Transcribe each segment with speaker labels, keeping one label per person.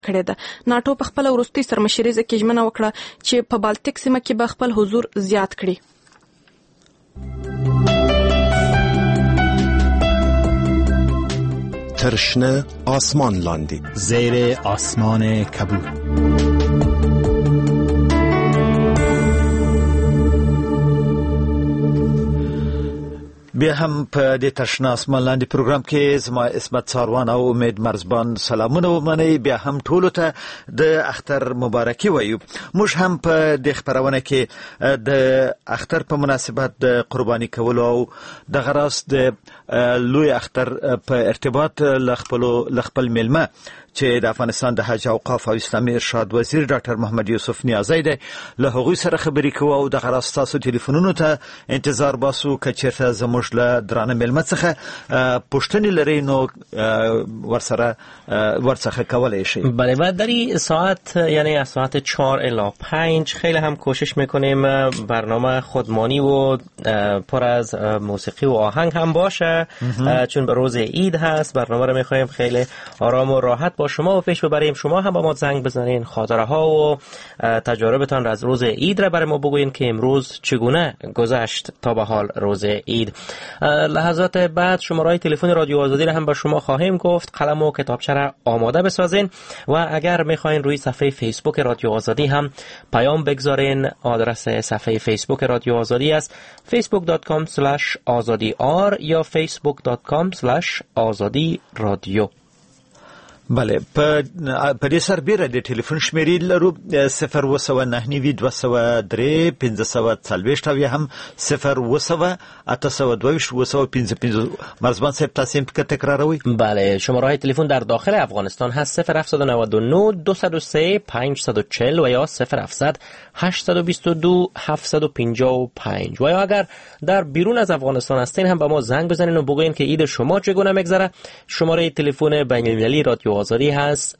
Speaker 1: کړې ده. ناتو په خپل وروستي سرمشریزه کې ژمنه وکړه چې په بالټیک سیمه کې به خپل حضور زیات کړي.
Speaker 2: ترشنه آسمان لاندی
Speaker 3: زیر آسمان کبود. بیا هم په دې ترشنه آسمان لاندې پروګرام کې زما اسمت ساروان او امید مرزبان سلامونه ومنئ. بیا هم ټولو ته د اختر مبارکي وایو. موږ هم په دې خپرونه کې د اختر په مناسبت د قرباني کولو او د غراس د لوی اختر په ارتباط له خپل میلمه چې د افغانستان د حج اوقاف او اسلامي ارشاد وزیر ډاکټر محمد یوسف نیازی دی له هغوی سره خبرې کوو او د غراس تاسو ټلیفونونو ته انتظار باسو که چېرته زموږ له درانه میلمه څخه پوښتنې لرئ نو ورڅخه کولی شئ.
Speaker 4: بله و در این ساعت یعنی از ساعت 4 الی 5 خیلی هم کوشش میکنیم برنامه خودمانی و پر از موسیقی و آهنگ هم باشه چون به روز عید هست. برنامه رو میخوایم خیلی آرام و راحت با شما و پیش ببریم. شما هم با ما زنگ بزنین، خاطره ها و تجاربتان از روز عید را برای ما بگوین که امروز چگونه گذشت تا به حال روز عید. لحظات بعد شماره تلفن رادیو آزادی را هم به شما خواهیم گفت. قلم و کتابچه را آماده بسازین و اگر میخواین روی صفحه فیسبوک رادیو آزادی هم پیام بگذارین. آدرس صفحه فیسبوک رادیو آزادی است facebook.com/azadi.r یا facebook.com/azadi-radio.
Speaker 3: بله په دې سربېره د ټلیفون شمیرې لرو 029923540 او یا هم 080822255. مرزبان صاحب تاسو هم تکراروي.
Speaker 4: بله شماره های تلفن در داخل افغانستان هست 0799 203 540 و یا 0700 822 755 و یا اگر در بیرون از افغانستان هستین هم با ما زنگ بزنین و بگوین که عید شما چگونه میگذره. شماره تلفن بین‌المللی رادیو آزادی هست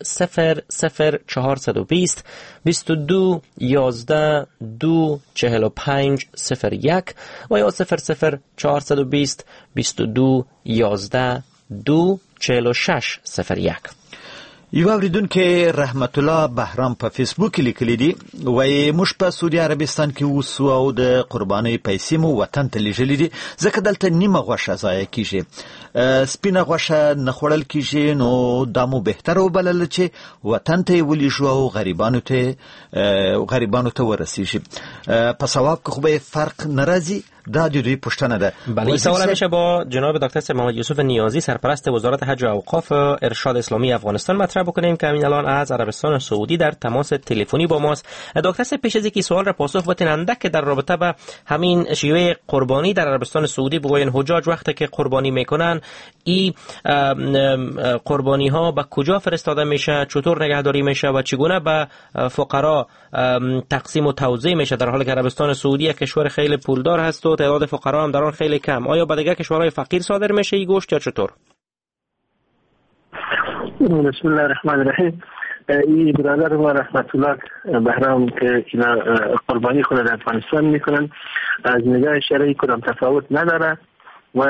Speaker 4: 00420 22 11 2 45 01 و یا 00420 22 11 2 46 01.
Speaker 3: یو اوریدونکو رحمت الله بهرام په فیسبوک لیکلی دی وایي موږ په سعودي عربستان کې اوسو او د قربانۍ پیسې مو وطن ته لیږلې دي ځکه دلته نیمه غوښه ضایع کیږي سپینه غوښه نه خوړل کیږي نو دا مو بهتره وبلله چې وطن ته یې ولیږو او غریبانو ته ورسیږي په ثواب کې خو به فرق نه راځي. دا دوی پشتنه ده.
Speaker 4: بله این سوال میشه با جناب دکتر محمد یوسف نیازی سرپرست وزارت حج و اوقاف ارشاد اسلامی افغانستان مطرح بکنیم که همین الان از عربستان سعودی در تماس تلفنی با ماست. دکتر پیش از اینکه سوال را پاسخ بدین اندک در رابطه با همین شیوه قربانی در عربستان سعودی بگوین حجاج وقتی که قربانی میکنن این قربانی ها به کجا فرستاده میشه، چطور نگهداری میشه و چگونه به فقرا تقسیم و توزیع میشه در حالی که عربستان سعودی کشور خیلی پولدار هست و تعداد فقرا هم در آن خیلی کم. آیا به دیگر کشورهای فقیر صادر میشه این گوشت یا چطور؟
Speaker 5: بسم الله الرحمن الرحیم. این برادر ما رحمت الله بهرام که اینا قربانی خود در افغانستان میکنن از نگاه شرعی کدام تفاوت نداره و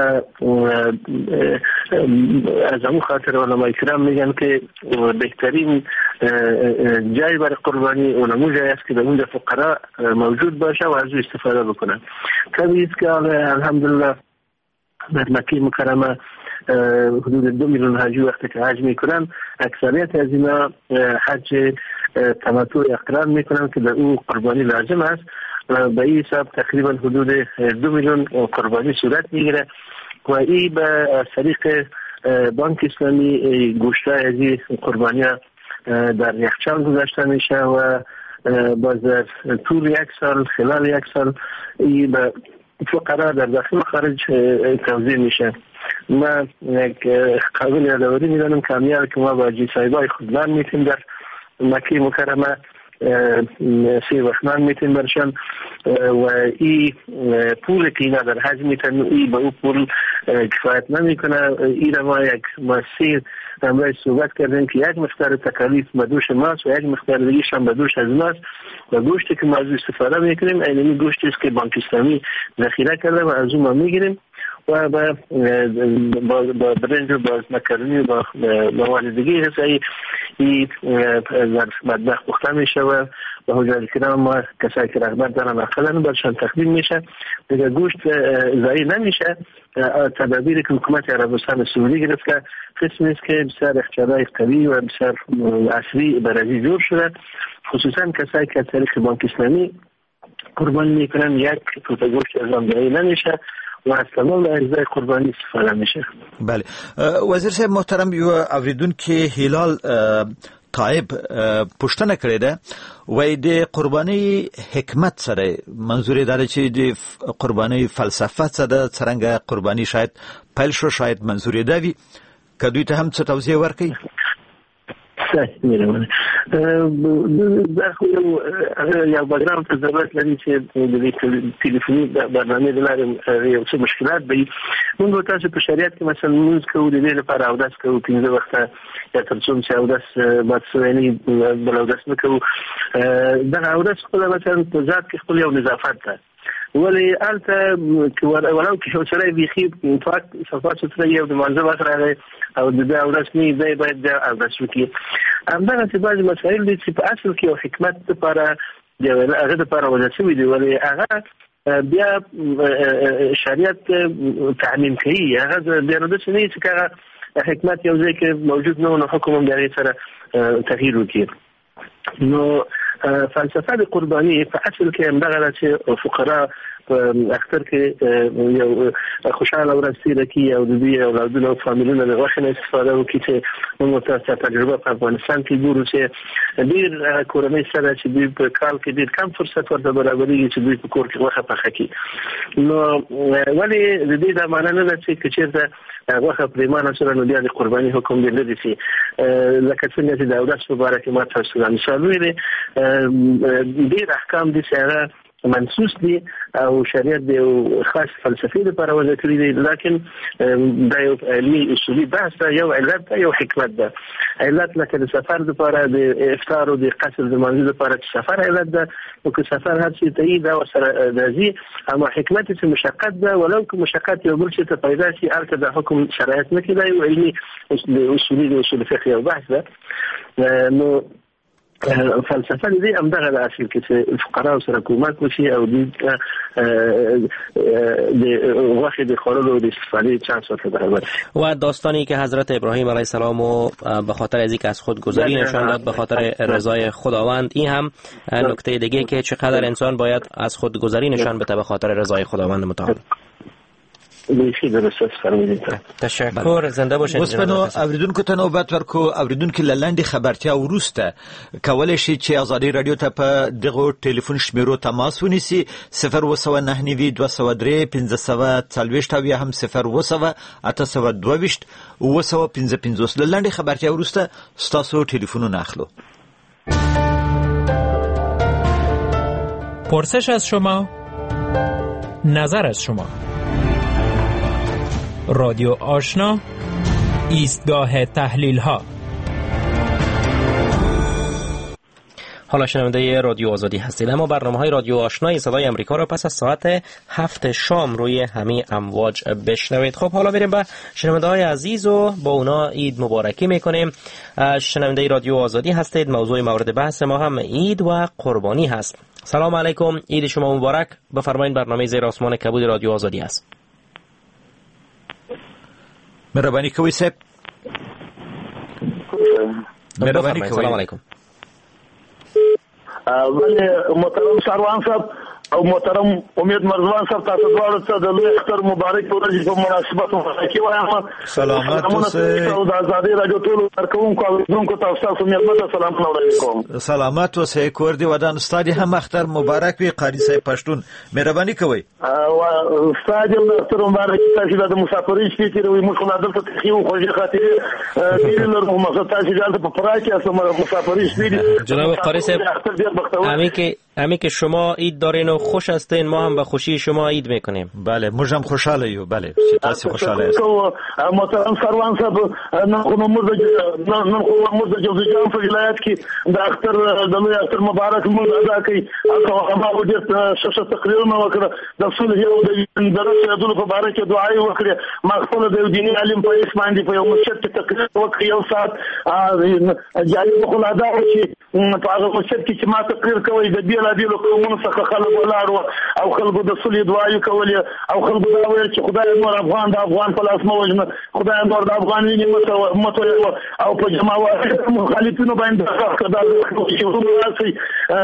Speaker 5: از اون خاطر علماء کرام میگن که بهترین جای برای قربانی اونمو جای است که در اونجا فقرا موجود باشه و از او استفاده بکنن. طبیعی است که الحمدلله در مکه مکرمه حدود 2 میلیون حاجی وقتی که حج میکنن اکثریت از اینا حج تمتع اقرار میکنن که در او قربانی لازم است و به این حساب تقریبا حدود 2 میلیون قربانی صورت میگیره و این به طریق بانک اسلامی گوشتای از این قربانی در یخچال گذاشته میشه و باز طول یک سال خلال یک سال این به فقرا در داخل و خارج توزیع میشه. ما یک قابل یادآوری میدانم کامیاب که ما با حاجی صاحبای خودمان میتیم در مکه مکرمه 3 وقتمان میتیم برشن و این پول که اینا در حج میتن این به اون پول کفایت نمیکنه. این ما یک مؤسسه امروز صحبت کردیم که یک مقدار تکالیف به دوش ماست و یک مقدار دیگه هم به دوش از ماست و گوشتی که ما از استفاده میکنیم اینمی گوشتی است که بانک اسلامی ذخیره کرده و از اون ما میگیریم و با برنج و با مکرونی و با مواد دیگه غذایی در مطبخ پخته میشه و به حضرت کرام ما کسایی که رغبت دارن اقلا برشان تقدیم میشه. دیگه گوشت ضایع نمیشه. تدابیری که حکومت عربستان سعودی گرفته قسمی است که بسیار اقتصادی قوی و بسیار عصری برای جور شده، خصوصا کسایی که از طریق بانک اسلامی قربانی میکنن یک توته گوشت از آن ضایع نمیشه و از تمام اجزای قربانی استفاده میشه.
Speaker 3: بله وزیر صاحب محترم، یو اوریدون که هلال طایب پوښتنه کړې ده وای د قرباني حکمت سره منظوري داره چې د قرباني فلسفه څه ده، څرنګه قرباني شاید پیل شو، شاید منظوري ده وي که دوی ته هم څه توضیح ورکړي.
Speaker 5: صحیح می‌روانه دا خو یو بګراوند ته ضرورت لري چې د ټلیفوني برنامه د لارې یو څه مشکلات به موږ تاسو په شریعت کې مثلا موږ کوو د دې لپاره اودس کوو 15 وخته یا تر څو چې اودس ماتسویني بل اودس نه کوو. دا اودس خپل مثلا په ذات کې خپل یو نظافت ده، ولی البته ولو که یو سړی بیخي پاک صفا ستره یو د منځه وخت راغی او د اودس نه دی باید د اودس وکړي. همدغسې بعضې مسایل دي چې په اصل کې یو حکمت لپاره د هغه لپاره وضع شوي دي، ولی هغه بیا شریعت تعمیم کوي. هغه بیا نو داسې نه چې هغه حکمت یو ځای کې موجود نه و نو حکم هم د هغې سره تغییر وکړي. نو فلسفه د قرباني په اصل کې همدغه ده چې فقرا په اختر کې یو خوشاله ورځ تېره کړي او د دوی اولادونه او فامیلونه د غوښې نه استفاده وکړي چې موږ تاسو تجربه په افغانستان کې ګورو چې ډېر کورنۍ سره چې دوی په کال کې ډېر کم فرصت ورته برابرېږي چې دوی په کور کې غوښه پخه کړي. نو ولې د دې دا معنا نه ده چې که چېرته غوښه پرېمانه شوه نو بیا د قرباني حکم دې لرې شي. لکه څنګه چې د اودس په باره کې ما تاسو ته مثال ویلې، ډېر احکام دي چې هغه منسوس دي او شریعت د یو خاص فلسفي لپاره وضع کړي دي، لیکن دا یو علمي اصولي بحث ده، یو علت ده، یو حکمت ده. علت لکه د سفر لپاره د افطار او د قصر د منځ لپاره چې سفر علت ده، او که سفر هر څه ته دا ورسره راځي، اما حکمت چې مشقت ده ولو که مشقت یو بل څه ته پیدا شي هلته د حکم شرایط نه کېدای، یو علمي اصولي د اصول فقه یو بحث ده. نو فلسفه دې همدغه د اصل کې چې فقراو سره کومک وشي او د غوښې د خوړلو د استفادې چانس ورته برابر شي.
Speaker 4: و داستانی که حضرت ابراهیم علیه السلام و به خاطر از اینکه از خودگذری نشان داد به خاطر رضای خداوند، این هم نکته دیگه که چقدر انسان باید از خودگذری نشان بده به خاطر رضای خداوند متعال. تشکر، زنده باشید.
Speaker 3: اوس په نو اوریدونکو ته نوبت ورکو. اوریدونکو لاندې خبرتیا وروسته کولای شي چې آزادي رادیو ته په دغه ټلیفون شمیرو تماس ونیسي 019 203 1540 او یا هم 0 822 955. لاندې خبرتیا وروسته ستاسو ټلیفونونه اخلو.
Speaker 6: پرسش از شما، نظر از شما. رادیو آشنا، ایستگاه تحلیل ها.
Speaker 4: حالا شنونده رادیو آزادی هستید، اما برنامه‌های رادیو آشنای صدای آمریکا را پس از ساعت 7 شام روی همه امواج بشنوید. خب حالا بریم به شنونده‌های عزیز و با اونا عید مبارکی میکنیم. شنونده رادیو آزادی هستید. موضوع مورد بحث ما هم عید و قربانی هست. سلام علیکم، عید شما مبارک. بفرمایید، برنامه زیر آسمان کبود رادیو آزادی است.
Speaker 3: مهربانی کوي صاحب. مهربانی کوي.
Speaker 4: سلام علیکم.
Speaker 7: محترم سروان صاحب او محترم امید مرزوان صاحب، تاسو دواړو ته د لوی اختر مبارک ورځې په مناسبت مبارکي وایم.
Speaker 3: سلامات اوسئ.
Speaker 7: او د آزادۍ رادیو ټولو کارکوونکو او اوریدونکو تاسو مېلمه ته سلامونه وړاندې کوم.
Speaker 3: سلامات اوسئ. کور دې ودان. استاد هم اختر مبارک وي. قاری صاحب پښتون مهرباني کوي.
Speaker 7: او استاد هم اختر مبارک. تاسو د مسافرۍ شپې تیروي، موږ خو دلته تخیو خوږه خاطرې ډېر لرو. مخه تاسو دلته په پراکه اسمه مسافرۍ شپې.
Speaker 4: جناب قاری صاحب، همین که همین که شما عید دارین و خوش هستین، ما هم به خوشی شما عید میکنیم.
Speaker 3: بله موږ هم خوشاله یو. بله تاسو خوشاله یاست.
Speaker 7: محترم سروان صاحب نن خو موږ د جوزجان په ولایت کې د اختر د لوی اختر مبارک موږ ادا کړی او هغه د شاشه تقریرونه وکړه د صلح او د درس یادونه په اړه کې دعای وکړه. ما خپل د دیني عالم په اسم باندې په یو مسجد کې تقریر وکړ یو ساعت جاري خو ادا شي په هغه مسجد کې چې ما تقریر کوي د بیل قومونو څخه خلک ولاړ او خلکو د صلح دعای کولې او خلکو دا ویل چې خدای نور افغان د افغان په لاس مو وژنه، خدای نور د افغان ویني متو او په جماعت مخالفینو باندې خدای چې راسي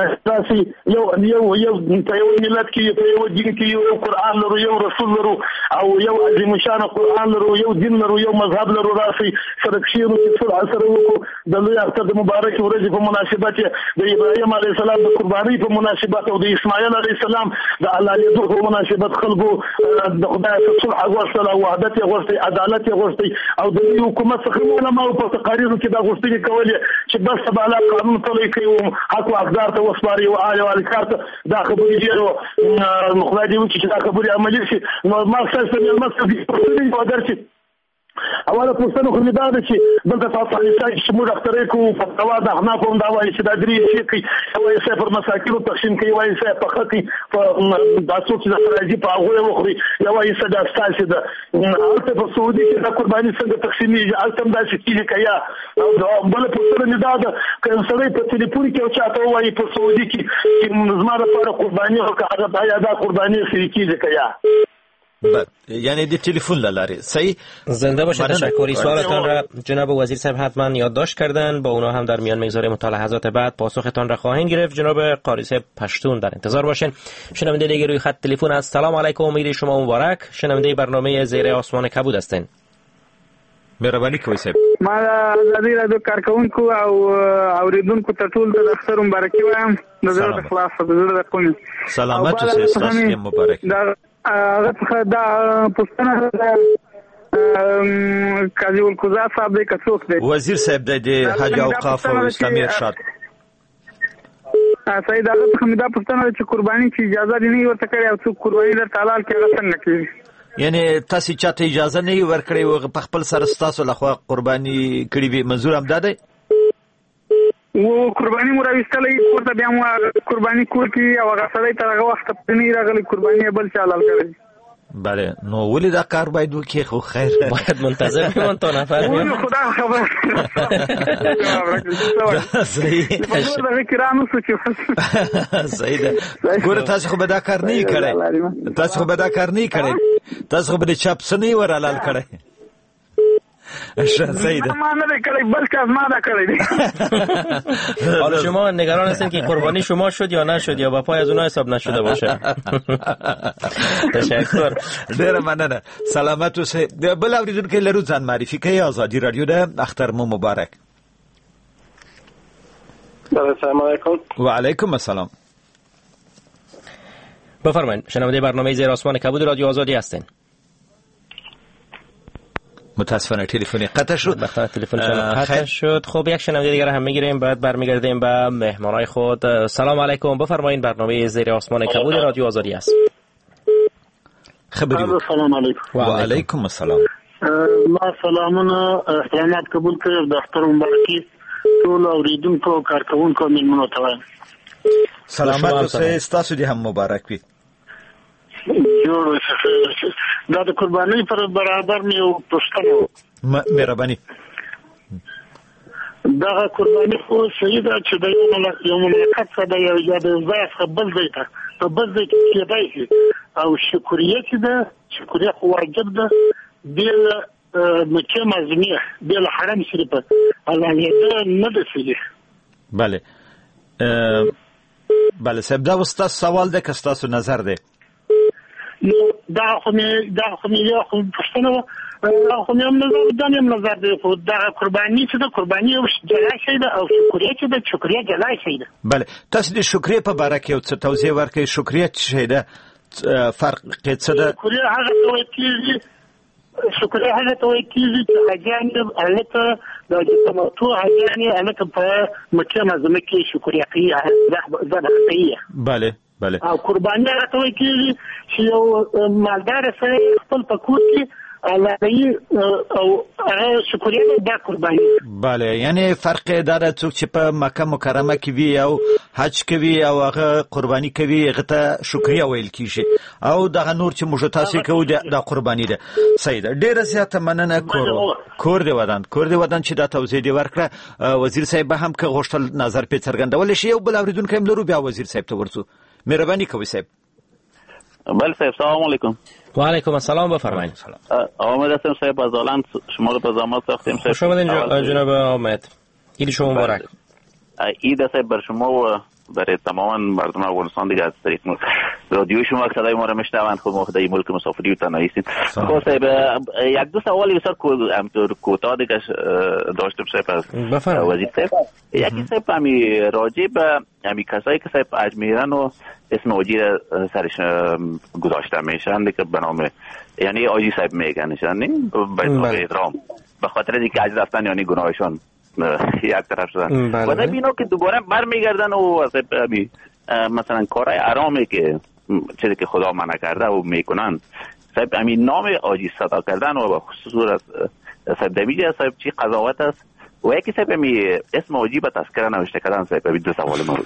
Speaker 7: یو په یو ملت کې په یو دین کې یو قرآن لرو، یو رسول لرو او یو عظیم شان قرآن لرو، یو دین لرو، یو مذهب لرو، راسي سره کښینو چې صلح سره وکړو د لوی اختر د مبارک ورځې په مناسبت د ابراهیم علیه السلام د قربانۍ په مناسبت او د اسماعیل علیه السلام د الله لیدو په مناسبت خلکو د خدای صلح غوښتل او وحدت غوښتل، عدالت غوښتل او د حکومت څخه علماء په تقاریرو کې دا غوښتنې کولې چې بس بالا قانون پلی کوي حق او حقدار ته وسپاري او اعلی والکارت دا خبرې ډیرو خدای دې وکړي چې دا خبرې عملي شي. نو ما سره په درس اوله پوښتنه خو دا ده چې دلته په افغانستان کې موږ اخترې کوو په دوا د احناف هم دا وایي چې دا درې شي کوي وایي چې پر مساکینو تقسیم کوي، وایي چې په خطي په داسو چې د راځي په هغه وخوري، یا وایي چې دا ستاسو ده. البته په سعودي کې د قرباني څنګه تقسیمېږي البته دا چې کیږي کیا او بل پوښتنه دا ده که سړی په ټلیفون کې او چاته وایي په سعودي کې زما لپاره قرباني او هغه دا قرباني سړي کیږي کیا
Speaker 3: یعنی دی تلفن لاره. صحیح.
Speaker 4: زنده باشید. تشکری. سوالتان را جناب وزیر صاحب حتما یادداشت کردن، با اونا هم در میان میگذاریم و تا لحظات بعد پاسختان را خواهیم گرفت. جناب قاری صاحب پشتون در انتظار باشین. شنونده دیگه روی خط تلفن است. سلام علیکم، امید شما مبارک. شنونده برنامه زیر آسمان کبود هستین.
Speaker 3: مهرباني کوئ صاحب.
Speaker 8: ما ازادي راډیو کارکونکو او اوریدونکو ته ټول د اختر مبارکي وایم. د زړه خلاص د زړه کوم
Speaker 3: سلامت اوسئ، تاسو مبارک.
Speaker 8: هغه څخه دا پوښتنه قاضي القضا صاحب د کڅوک دی
Speaker 3: وزیر صاحب د حج اوقاف او اسلامي ارشاد
Speaker 8: سید هغه څخه دا پوښتنه چې قرباني چې اجازه نه ورته کړی او څوک قرباني در تعالی کې هغه څنګه کوي،
Speaker 3: یعنی تاسو چاته اجازه نه ورکړی او په خپل سر تاسو لخوا قرباني کړی وي منظور هم ده
Speaker 8: و قرباني مراوستلې ورته بیا مو قرباني کول کی او هغه سره تر هغه وخت په نه راغلی قرباني بل څه حلال کړی.
Speaker 3: بله نو ولې دا کار باید وکړي؟ خو خیر
Speaker 4: باید منتظر بمون تا نفر
Speaker 8: میون خدا خبر
Speaker 3: صحیح ده. ګوره تاسو خو به دا کار نه کړی، تاسو خو به دا کار نه کړی، تاسو خو به چاپ سنې ور حلال کړی.
Speaker 8: سیده ما نه کړی بلکې از ما دا کړی.
Speaker 4: حالا شما نگران هستین که قربانی شما شد یا نشد یا با پای از اونها حساب نشده باشه. تشکر.
Speaker 3: ډیره مننه. سلامت اوسئ. بل اوریدونکو لرو ځان معرفي کوي. آزادی رادیو ده. اختر مو مبارک.
Speaker 5: السلام علیکم.
Speaker 3: و علیکم السلام.
Speaker 4: بفرمایید. شنونده برنامه زیر آسمان کبود رادیو آزادی هستین.
Speaker 3: متاسفانه تلفنی قطع شد.
Speaker 4: بخاطر تلفن قطع شد. خب یک شنونده دیگر هم میگیریم، بعد برمیگردیم به مهمانای خود. سلام علیکم، بفرمایید. برنامه زیر آسمان کبود رادیو آزادی است.
Speaker 3: خبری بود.
Speaker 7: سلام علیکم.
Speaker 3: و علیکم السلام.
Speaker 7: ما سلامونه احترامات قبول کړئ. د اختر مبارکي ټول اوریدونکو او کارکونکو مېلمنو ته وایم.
Speaker 3: سلامت اوسئ. تاسو دې هم مبارک وي.
Speaker 7: دا د قربانۍ پر برابر مې یو پوښتنه
Speaker 3: مهرباني.
Speaker 7: دغه قرباني خو صحیح ده چې د یو مملکت څخه د یو ځای څخه بل ځای ته په بل ځای کې کېدای شي او شکریه چې ده شکریه خو واجب ده بېل مکې معظمې بېل حرم شریف حلالېده نه ده صحیح.
Speaker 3: بله بله صاحب دا اوس ستاسو سوال دی که ستاسو نظر دی؟
Speaker 7: نو دا خو مې یو پوښتنه وه خو مې هم نظر دی خو دغه قرباني چې ده قرباني یو جلا شی ده او شکریه چې ده شکریه جلا شی ده.
Speaker 3: بله تاسو د شکریه په باره کې یو څه توضیح ورکړئ. شکریه څه شی ده؟ فرق څه ده؟
Speaker 7: شکریه هغه ته ویل کېږي شکریه هغه ته وایي کېږي چې حاجیان هلته د تمتع حاجیان هلته په مکه معظمه کې شکریه کوي ذبح کوي.
Speaker 3: بله بله.
Speaker 7: او قرباني هغه ته وایي کېږي چې یو مالدار سړی خپل په کور کې لري او هغه شکریه دا قرباني.
Speaker 3: بله، یعنی فرق داره څوک چې په مکه مکرمه کې وي او حج کوي او هغه قرباني کوي هغه ته شکریه ویل کیږي او دغه نور چې موږ تاسو کوو د قرباني ده. صحیح ده. ډیره زیاته مننه. کور دی ودان چې دا توضیح دی ورکړه. وزیر صاحب هم که غوښتل نظر په څرګندول شي یو بل اوریدونکو هم لرو بیا وزیر صاحب ته ورسو. مهرباني کوئ صاحب.
Speaker 9: بله صاحب سلام علیکم.
Speaker 4: و علیکم السلام بفرمایید.
Speaker 9: آمد هستم صاحب از آلند شما رو به زحمت ساختیم صاحب.
Speaker 4: خوش آمدین جناب آمد. عید شما مبارک.
Speaker 9: عید صاحب بر شما و برای تمام مردم افغانستان دیگه از طریق رادیو شما صدای ما رو میشنوند. خود ما خدای ملک مسافری و تنهایی هستیم. خب صاحب یک دو سوالی بسیار کوتاه دیگه داشتم صاحب از وزیر صاحب. یکی صاحب همی راجع به همی کسایی که صاحب اجمیرن و اسم حاجی سرش گذاشته میشن دیگه به نام یعنی حاجی صاحب میگنشن به احترام به خاطر اینکه حج رفتن یعنی گناهشان یک طرف شدن و در بینا که دوباره برمیگردن و مثلا کارهای حرامی که چیزی که خدا منع کرده و میکنن صاحب همین نام حاجی صدا کردن و به خصوص صاحب دمیجه صاحب چی قضاوت است و یکی صاحب همی اسم حاجی به تذکره نوشته کردن صاحب همی دو سوال ما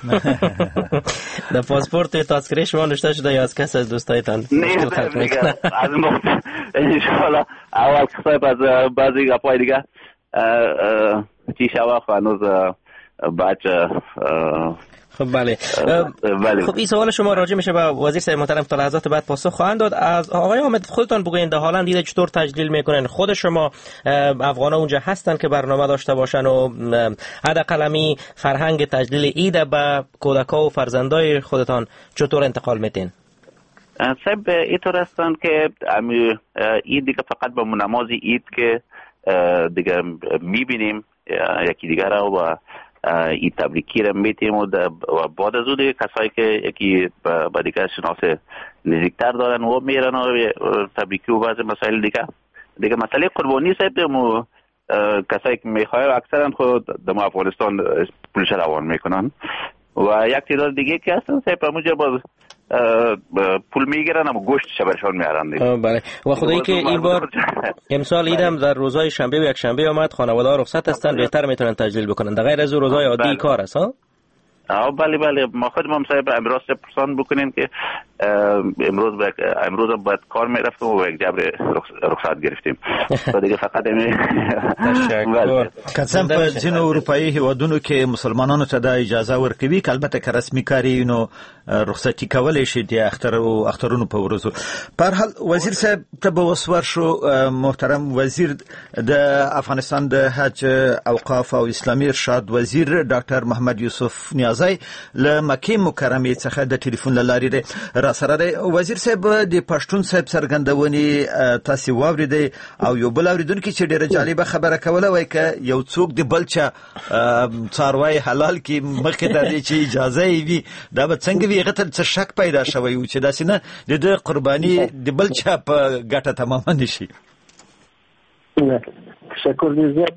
Speaker 4: در پاسپورت تذکره شما نوشته شده یا از کس از دوستایتان؟
Speaker 9: نه از ما انشاءالله اول صاحب از بعضی گپای دیگه چی شوا هنوز بچه.
Speaker 4: خب بله. خب این سوال شما راجع میشه به وزیر صاحب محترم تا لحظات بعد پاسخ خواهند داد. از آقای حامد خودتان بگوین در هالند دیده چطور تجلیل میکنن؟ خود شما افغانا اونجا هستن که برنامه داشته باشن و حداقل فرهنگ تجلیل عید به کودکا و فرزندای خودتان چطور انتقال میتین؟
Speaker 9: صاحب اینطور هستن که عید دیگه فقط به نماز عید که دیگه میبینیم یکی دیگه را و این تبریکی را میتیم و بعد از اون کسایی که یکی با دیگه شناس نزدیکتر دارن و میرن و تبریکی و بعض مسائل دیگه مسئله قربانی صاحب دمو کسایی که میخواه اکثرا خود دم افغانستان پولش روان میکنن و یک تعداد دیگه که هستن صاحب همونجا باز پول میگیرن اما گوشت شبرشان میارن دیگه.
Speaker 4: بله. و خدایی که این بار امسال عیدم در روزهای شنبه و یک شنبه آمد، خانواده‌ها رخصت هستن، بهتر میتونن تجلیل بکنن در غیر از روزهای عادی کار است ها.
Speaker 9: بله ما خودم هم صاحب امروز پرسان بکنیم که امروز باید کار میرفتم و یک جبر رخصت گرفتیم دیگه فقط
Speaker 3: قسم په ځینو اروپایي هیوادونو کې مسلمانانو ته د اجازه ورکوي که البته که رسمي کاری نو رخصتي کولای شي د اخترونو په ورځو. په هر حال وزیر صاحب ته به وسور شو. محترم وزیر د افغانستان د حج اوقاف او اسلامي ارشاد وزیر ډاکټر محمد یوسف نیازی له مکه مکرمه څخه د ټلیفون لارې را سره دی. وزیر صاحب د پښتون صاحب څرګندونې تاسو واوریدئ او یو بل اوریدونکو چې ډیره جالبه خبره کوله وای که یو څوک د بلچا څاروي حلال کې مخکې د دې چې اجازه وي دا به څنګه وي غته څه شک پیدا شوی و چې داسې نه د قرباني د بلچا په ګټه تماما نشي.
Speaker 5: تشکر زیات.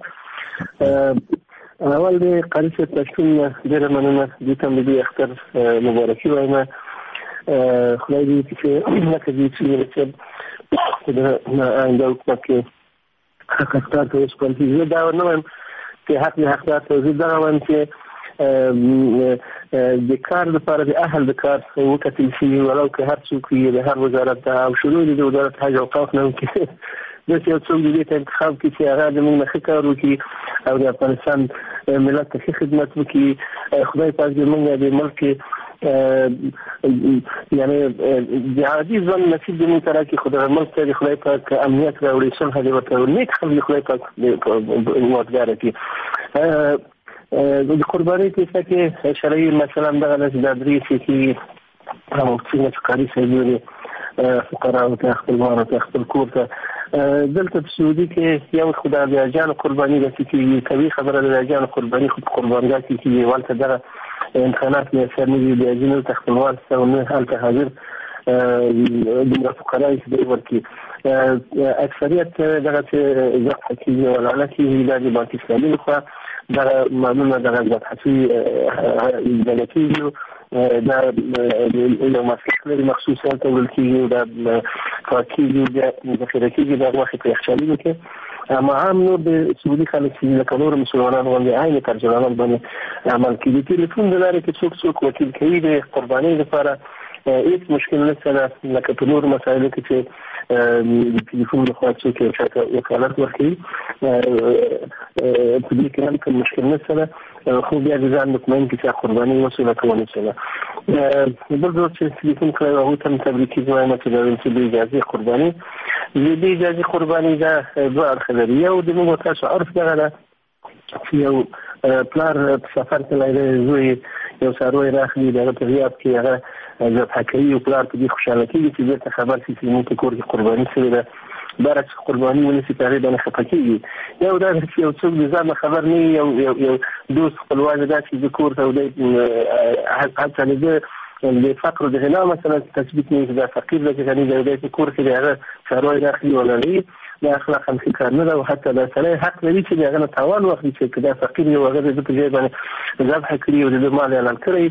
Speaker 5: اول د قاری صاحب پښتون ډیره مننه د تمدید اختر مبارکي وایم. خدای دې چې لکه دې چې خدای آینده حکومت کې حق اختار ته اوس پرځي زه دا نه وایم چې حق اختار ته زه دا وایم چې د کار لپاره د اهل د کار وکتل شي ولو که هر څوک یې د هر وزارت او شروع د وزارت حج اوقاف نه کې د یو څوک دې ته انتخاب کې چې هغه د موږ نه کار وکړي او د افغانستان ملت ته خدمت وکړي. خدای پاک دې موږ د ملک یعنی د عادي ژوند نصیب دې موږ ته راکړي. ملک ته خدای پاک امنیت راوړي، صلح دې ورته نیک خلک خدای پاک وادګار کړي. د قربانۍ کیسه کې شرعي مثلا دغه د درې چې او څنګه کاری سوي فقراو ته خپلوانو ته خپل کور ته دلته په سعودي کې یو خدای د اجان قرباني د چې کوي خبره د اجان قرباني خو قربانګا کې ولته دغه امکانات یې سمې دي اجنه تخپلوان سره نه حالت حاضر د فقراو چې ورکی اکثریت دغه ذبح کیږي او لاله کیږي د بانک اسلامي لخوا دغه معلومه دغه ذبح کیږي دا یو مسلک لري مخصوص ته ویل کیږي دا پاکیږي د ذخیره کیږي د وخت په یخچالي کې اما هم نو د سعودي خلک چې لکه نور مسلمانان باندې عین ترجمانان باندې عمل کوي ټلیفون د لارې کې څوک وکیل کوي د قربانۍ لپاره هیڅ مشکل نشته لکه په نور مسایلو کې چې د ټلیفون لخوا څوک یو چاته وکالت ورکوي په دې کې هم کوم مشکل نشته خو بیا د ځان مطمئن کې چې قرباني مسؤله کوي بل ډول چې ټلیفون کوي هغه ته تبریکي وایم چې د اجازه قرباني د اجازه قرباني دا دوه اړخ لري یو د موږ تاسو عرف دغه چې یو پلار په سفر کې لایي زوی یو ساروی راخلي دغه په غیاب کې هغه ذبح کوي او پلار په دې خوشاله کېږي چې دې خبر شي چې موږ کور کې قرباني شوې ده برعکس قرباني ونیسي په هغې باندې خفه کېږي یو دا چې یو څوک د ځان خبر نه یو دوست خپلوان دا چې د کور ته دی هڅه نه د فقر د غنا مثلا تثبیت نه دا فقیر د غني د کور کې هغه ساروی راخلي ولري دا اخلاق هم کار نه ده او حتی دا سره حق لري چې هغه تاوان واخلي چې دا فقیر یو هغه د ځای باندې ذبح کړی او د مال اعلان کړی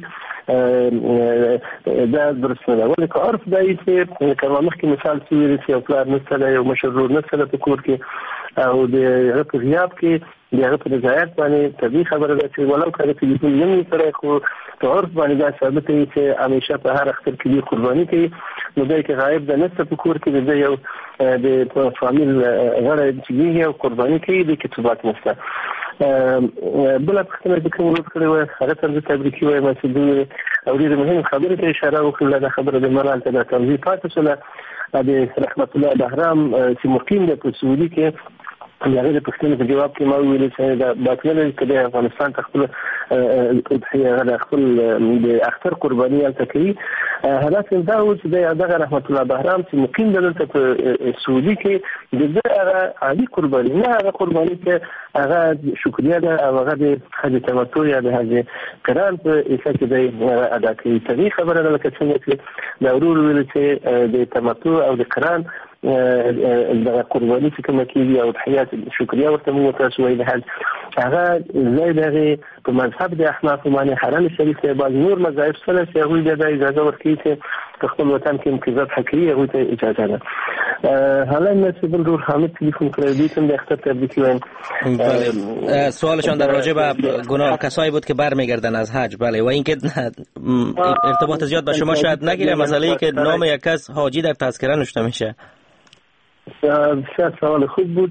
Speaker 5: دا درست نه ده ولې که عرف دی چې کومه مخکې مثال سوي چې یو پلار نشته یو مشرور نشته په کور کې او د هغه په غیاب کې د هغه په ځایات باندې طبیعي خبره ده چې ولو کله ټلیفون یې سره خو په عرف باندې دا ثابت دی چې همیشه په هر اختر کې قرباني کوي نو دا کې غایب ده نشته په کور کې د یو د فامیل غړي چې یو قرباني کوي د کتابات نشته بل پختنه د کوم ورته کړو هغه تر تبریکي وایم چې د اورید مهم خبره ته اشاره وکړه د خبره د ملال ته د تنظیم پاتې سره د رحمت الله بهرام چې مقیم دی په سعودي کې هغه د پښتنو په جواب کې ما ویل چې دا باطل کې د افغانستان خپل هغه خپل د اختر قرباني التکي هدف دا و چې دغه رحمت الله بهرام چې مقیم دلته په سعودي کې دغه عادي قرباني نه هغه قرباني چې هغه شکریا ده او هغه د حج تمتع یا د حج قران په اساس کې د ادا کوي طبيعي خبره ده لکه څنګه چې دا ورور ویل چې د تمتع او د قران د قرباني چې کومه کیږي او تحیات شکریا ورته موږ تاسو وایي د حج هغه زي دغه په مذهب د احناف باندې حرم شریف ته بعض نور مذاهب سره چې هغه د اجازه ورکړي چې خپل وطن کې امتیازات حقيقي هغه ته اجازه ده حالا مثل دور حامد تلفن کردی تم به اختر تبریک وایم
Speaker 4: سوالشان در راجع به گناه کسایی بود که برمیگردن از حج بله و اینکه ارتباط زیاد با شما شاید نگیره مسئله که نام یک کس حاجی در تذکره نوشته میشه
Speaker 5: بسیار سوال خوب بود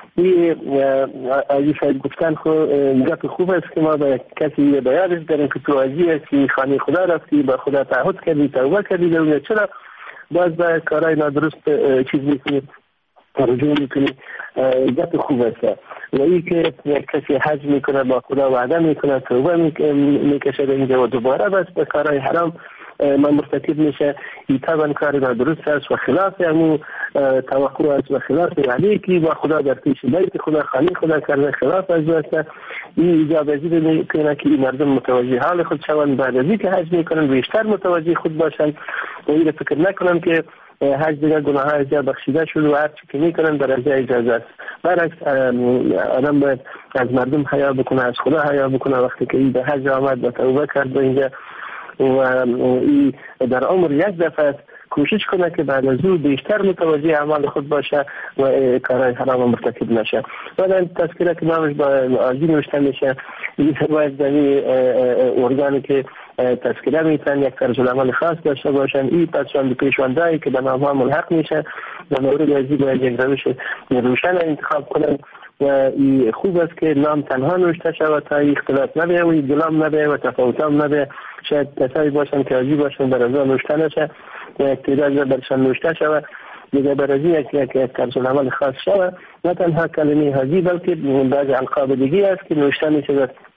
Speaker 5: عزیز شاید گفتن گپ خوب است که ما به کسی بیانش داریم که تو حاجی هستی خانه خدا رفتی با خدا تعهد کردی توبه کردی در چرا باز به کارهای نادرست چیز میکنی رجوع میکنی گپ خوب است و این که کسی حج میکنه با خدا وعده میکنه توبه میکشه اینجا و دوباره بس به کارهای حرام من مرتکب میشه این طبعا کار نادرست است و خلاف همون توقع است و خلاف وعده که با خدا در پیش بیت خدا خانه خدا کرده خلاف از است این اجازه میکنه که این مردم متوجه حال خود شوند بعد از اینکه حج میکنن بیشتر متوجه خود باشن و این فکر نکنن که حج دیگر گناه های زیاد بخشیده شد و هر چی که میکنن در ازای اجازه است برعکس آدم باید از مردم حیا بکنه از خدا حیا بکنه وقتی که این به حج آمد و توبه کرد و اینجا و این در عمر یک دفعه کوشش کنه که بعد از اون بیشتر متوجه اعمال خود باشه و کارهای حرام مرتکب نشه. بعد تذکره که نامش با عادی نوشته میشه این باید دنی ارگانی که تذکره میتن یک طرزالعمل خاص داشته باشن این پسشان پیشواندهایی که به نامها ملحق میشه در مورد ازی باید یک روش روشن انتخاب کنن و خوب است که نام تنها نوشته شود تا اختلاف نبیه و گلام نبیه و تفاوت هم نبیه شاید کسایی باشن که عجیب باشن بر ازا نوشته نشه و یک تعداد برشان نوشته شود دیگه بر ازی یک طرزالعمل خاص شود نه تنها کلمه حاجی بلکه بعض القاب دیگه است که نوشته میشه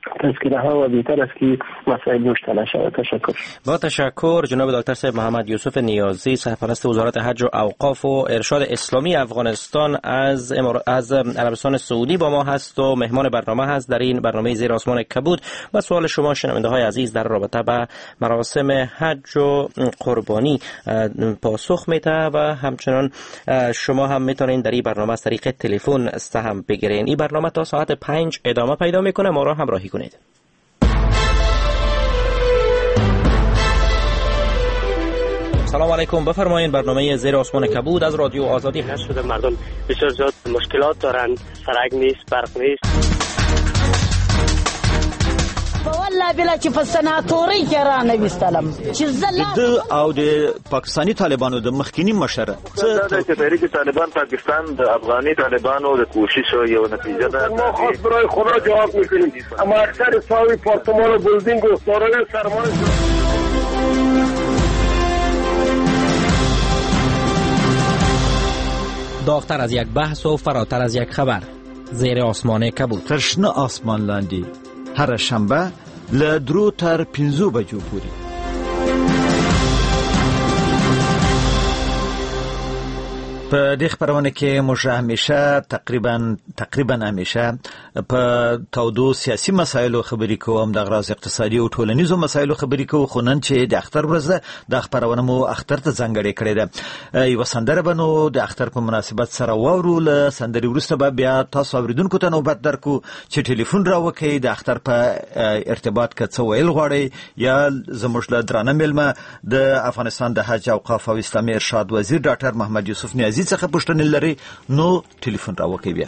Speaker 5: تذکره ها و بهتر است که مسائل مشتعل شود. تشکر.
Speaker 4: با تشکر جناب دکتر صاحب محمد یوسف نیازی سرپرست وزارت حج و اوقاف و ارشاد اسلامی افغانستان از عربستان سعودی با ما هست و مهمان برنامه هست در این برنامه زیر آسمان کبود. و سوال شما شنونده های عزیز در رابطه با مراسم حج و قربانی پاسخ میده و همچنان شما هم میتونید در این برنامه از طریق تلفن سهم بگیرین. این برنامه تا ساعت 5 ادامه پیدا میکنه. ما را همراهی کنید. سلام علیکم، بفرمایید. برنامه زیر آسمان کبود از رادیو آزادی هست.
Speaker 10: شده مردم بسیار زیاد مشکلات دارن، سرک نیست، برق نیست.
Speaker 11: والله بلا چې په سناتوري کې را نه وستلم چې
Speaker 3: د او د پاکستانی طالبانو د مخکینی مشره
Speaker 12: چې تحریک طالبان پاکستان د افغاني طالبانو د کوشش یو نتیجه ده.
Speaker 7: ما خاص برای خدا جواب میکنیم، اما اکثر ساوی پارتمان و بلدینگ و سارای سرمایه
Speaker 6: داغتر از یک بحث و فراتر از یک خبر. زیر آسمان کبود.
Speaker 3: ترشنه آسمان لاندی هر شنبه له 2 تر 5 بجو پورې. په دې خبرونه کې موږ همیشه تقریبا همیشه په تودو سیاسي مسایلو خبرې کوو، د غراض اقتصادي او ټولنیزو مسایلو خبرې کوو. خو نن چې د اختر ورځ ده د خبرونه مو اختر ته ځانګړې کړې ده. یو سندره بنو د اختر په مناسبت سره واورو. له سندري وروسته به بیا تاسو اوریدونکو ته نوبت درکو چې ټلیفون راوکړئ د اختر په ارتباط کې څه ویل غواړئ یا زموږ له درانه مېلمه د افغانستان د حج اوقاف او اسلامي ارشاد وزیر ډاکټر محمد یوسف نیازي څخه پوښتنه لري نو ټلیفون راوکړئ. بیا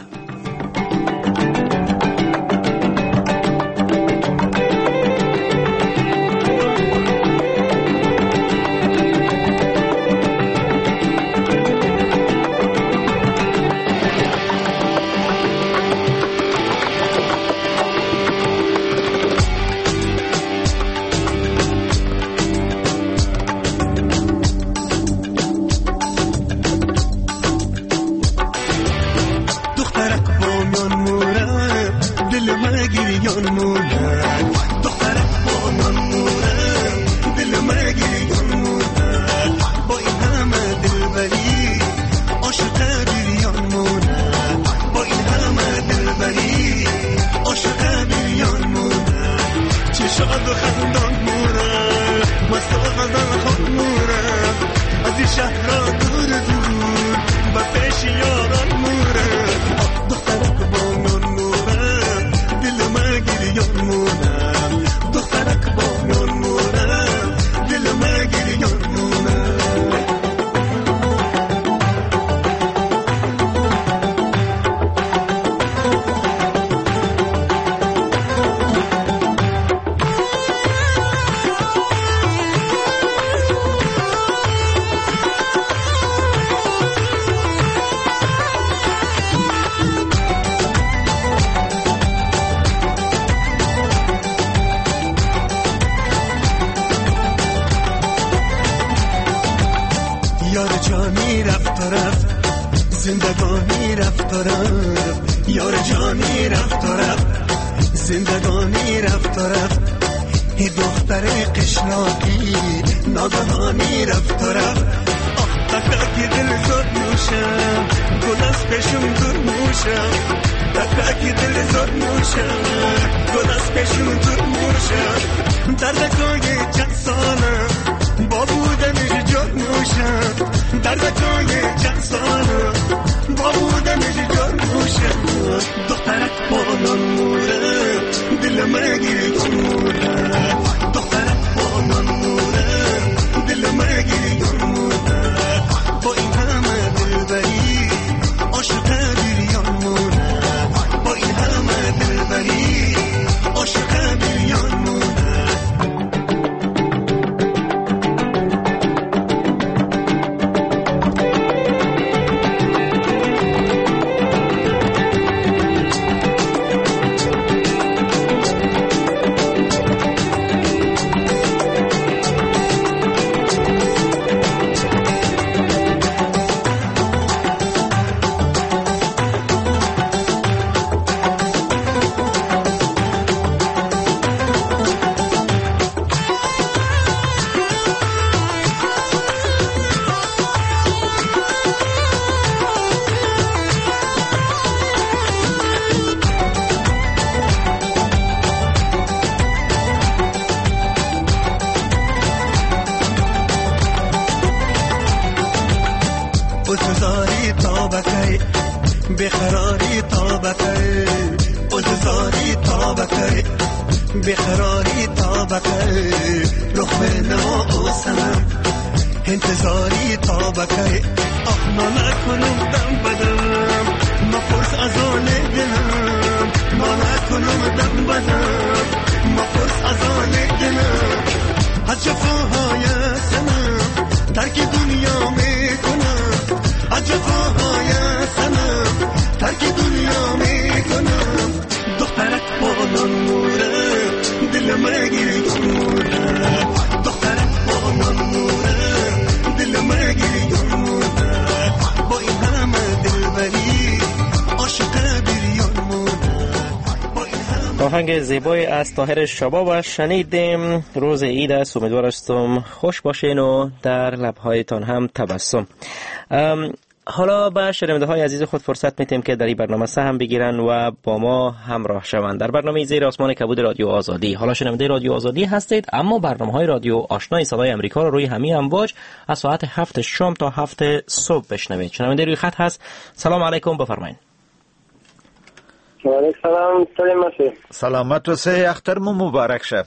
Speaker 13: زاری تا بکی بخراری تا بکی زاری تا بکی بخراری تا بکی لخمه نما و سنم انتظاری تا بکی ما نکنم دم بدم ما پرس از آن دلم ما نکنم دم بدم ما پرس از آن دلم از جفاهای سنم ترک دنیا میکنم از جفاهای سنم ترک دنیا میکنم دخترک بالان موره دل مگیری موره دخترک بالان موره دل مگیری موره با این همه دلبری عاشق بریان موره.
Speaker 4: آهنگ زیبای از طاهر شباب شنیدیم. روز عید است، امیدوار هستم خوش باشین و در لبهایتان هم تبسم. حالا به شنونده های عزیز خود فرصت میتیم که در این برنامه سهم بگیرن و با ما همراه شوند در برنامه زیر آسمان کبود رادیو آزادی. حالا شنونده رادیو آزادی هستید، اما برنامه های رادیو آشنای صدای امریکا رو روی همین امواج از ساعت 7 شام تا 7 صبح بشنوید. شنونده روی خط هست. سلام علیکم، بفرمایید.
Speaker 10: وعلیکم سلام.
Speaker 3: سلامت اوسئ، اختر مو مبارک شه.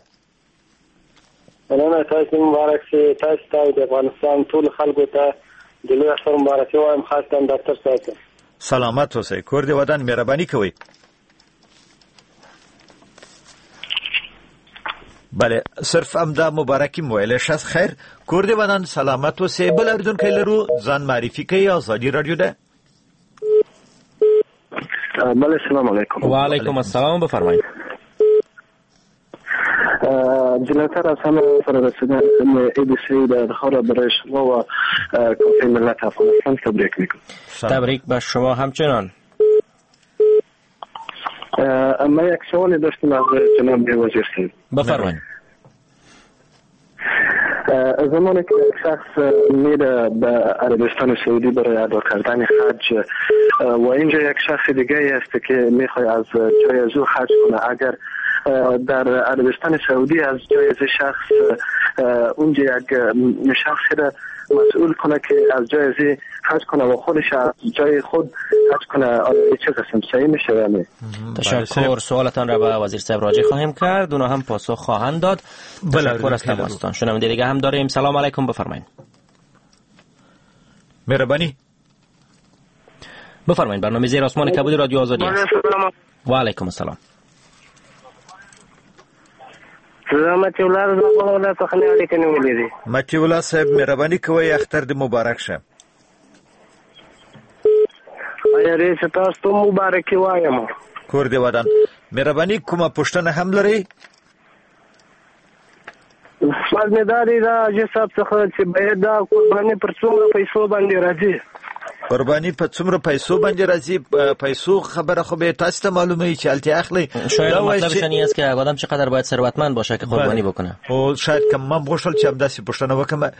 Speaker 10: مننه، تاسو مبارک شه. تاسو د افغانستان ټول خلکو ته د لوی اختر مبارکي وایم، خاصه د اختر سره.
Speaker 3: سلامت اوسئ، کور دې ودان، مهرباني کوئ. بله، صرف امدا مبارکی مویل شخص خیر، کور دې ودان، سلامت اوسئ. بل اردوونکی لرو، ځان معرفي کوي. آزادي رادیو ده.
Speaker 5: بله، السلام علیکم.
Speaker 4: و علیکم السلام، بفرمایید.
Speaker 5: جلوتر از همه سر رسیدن عید سعید خارا برای شما و کافی ملت افغانستان تبریک میکنم.
Speaker 4: تبریک به شما همچنان.
Speaker 5: اما یک سوالی داشتم از جناب وزیر صاحب.
Speaker 4: بفرمایید.
Speaker 5: زمانی که یک شخص میره به عربستان سعودی برای ادا کردن حج و اینجا یک شخص دیگه است که میخواد از جای از او حج کنه، اگر در عربستان سعودی از جای از شخص اونجا یک شخصی را مسئول کنه که از جای از حج کنه و خودش از جای خود حج کنه، چه قسم صحیح میشه یا نه؟
Speaker 4: تشکر. سوالتان را به وزیر صاحب راجع خواهیم کرد، اونا هم پاسخ خواهند داد. تشکر از تماستان. شنونده دیگه هم داریم. سلام علیکم، بفرمایید.
Speaker 3: مهربانی.
Speaker 4: بفرمایید. برنامه زیر آسمان کبود رادیو آزادی است. و علیکم السلام.
Speaker 10: متی الله رضا الله تخنی علیکم ولیدی.
Speaker 3: متی الله صاحب مهربانی کوي، اختر دې مبارک شه.
Speaker 10: آیا ریس تاسو ته مبارکي وایم.
Speaker 3: کور دې ودان. مهربانی کومه پوښتنه هم لري؟
Speaker 10: سوالداري دا چې صاحب څخه چې باید دا قرباني پر څومره پیسو باندې راځي.
Speaker 3: قربانی په څومره پیسو باندې راځي؟ پیسو خبره خو به تاسو ته معلومه چې التی اخلي.
Speaker 4: شاید مطلبش این است که آدم چقدر باید ثروتمند باشه که قربانی بکنه.
Speaker 3: او شاید کم من بغوشل چې همداسې پوښتنه وکم.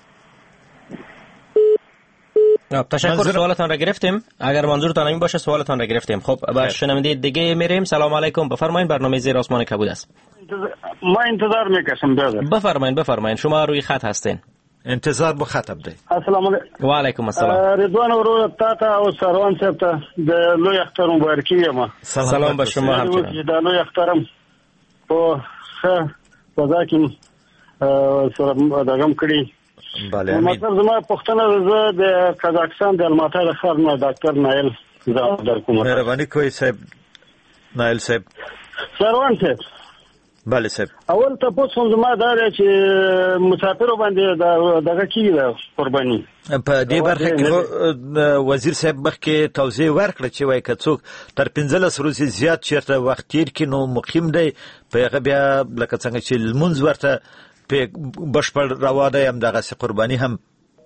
Speaker 4: تشکر. سوالتان را گرفتیم. اگر منظورتان این باشه سوالتان را گرفتیم. خب با شنونده دیگه میریم. سلام علیکم، بفرمایید. برنامه زیر آسمان کبود است.
Speaker 8: ما انتظار میکشم برادر.
Speaker 4: بفرمایید. شما روی خط هستین.
Speaker 3: انتظار به خط بده.
Speaker 8: السلام علیکم.
Speaker 4: و علیکم السلام.
Speaker 8: رضوان ورو تا او سروان صاحب ته د لوی اختر مبارکي یم.
Speaker 4: سلام به شما همچنان.
Speaker 8: د لوی اخترم په ښه فضا کې سره دغم کړی.
Speaker 3: بله.
Speaker 8: مطلب زما پښتنه زه د قزاقستان د الماتا د ښار نه ډاکټر نایل زادر کوم.
Speaker 3: مهرباني کوئ صاحب. نایل صاحب.
Speaker 8: سروان صاحب.
Speaker 3: بله صاحب.
Speaker 8: اول تاسو زما دا چې مسافر باندې دغه کیږي قرباني.
Speaker 3: په دې برخه کې وزیر صاحب مخکې توضیح ورکړه چې وای که څوک تر 15 ورځې زیات چیرته وخت تیر کړي نو مقیم دی، په هغه بیا لکه څنګه چې لمونځ ورته په بشپړ روا دی، هم دغه قرباني هم